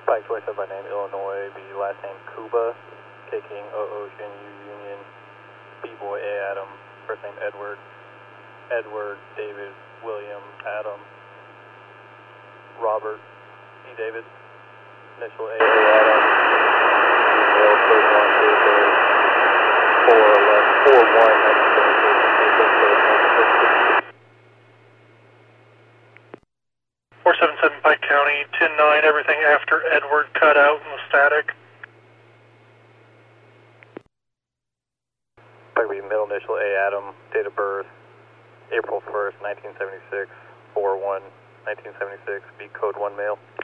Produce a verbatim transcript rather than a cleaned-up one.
Pike twenty-seven by name, Illinois, B last name Kuba, K King, O Ocean, U Union, B Boy, A Adam, first name Edward, Edward, David, William, Adam, Robert, E David, initial A Adam, email code one zero zero four eleven four one nineteen seventy-six. four seven seven Pike County, ten nine, everything after Edward cut out and was static. Pike B, middle initial A Adam, date of birth, April first, nineteen seventy-six, four one nineteen seventy-six, B code one male.